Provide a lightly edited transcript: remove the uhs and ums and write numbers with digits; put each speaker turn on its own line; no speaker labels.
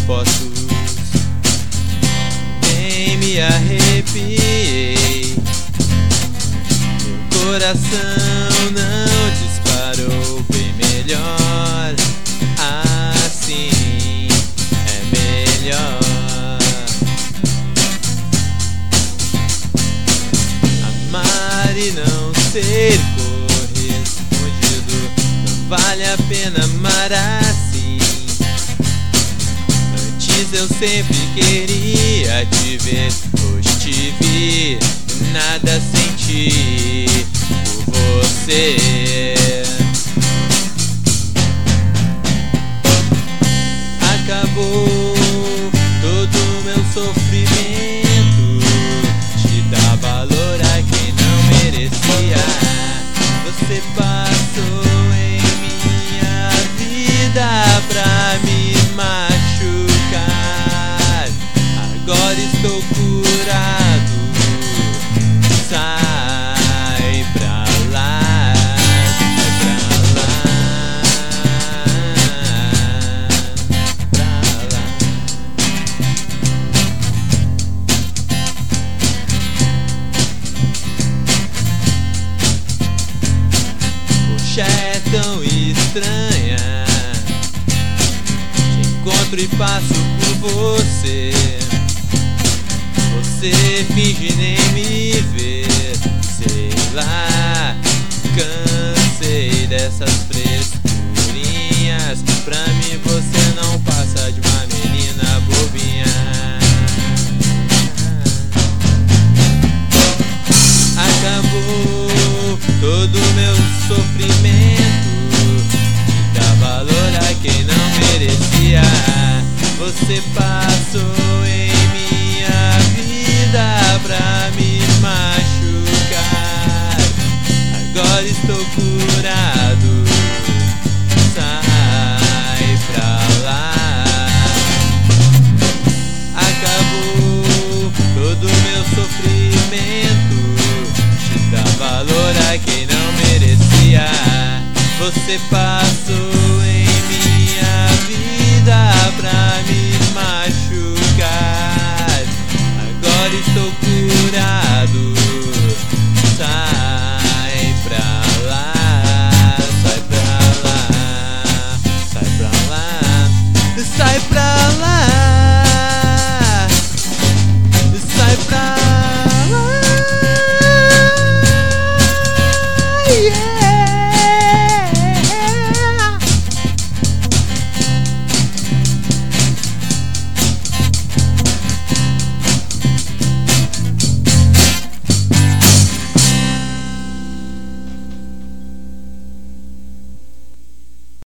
fotos, nem me arrepiei. Meu coração não disparou, bem melhor assim, é melhor. Amar e não ser correspondido, não vale a pena amar assim. Antes eu sempre queria te ver, hoje te vi, nada senti por você. Acabou todo meu sofrimento, te dá valor a quem não merecia. Você passou em minha vida pra me machucar. Agora estou curado, sai pra lá, sai pra lá, pra lá. Poxa, é tão estranha, te encontro e passo por você. Você finge nem me ver, sei lá, cansei dessas frescurinhas. Pra mim você não passa de uma menina bobinha. Acabou todo meu sofrimento, te dá valor a quem não merecia. Você passou em minha vida pra me machucar. Agora estou curado, sai pra lá. Acabou todo meu sofrimento, te dá valor a quem não merecia. Você passou em minha vida pra me machucar. Agora estou curado, sai pra lá, sai pra lá, sai pra lá, sai pra lá, sai pra lá, yeah.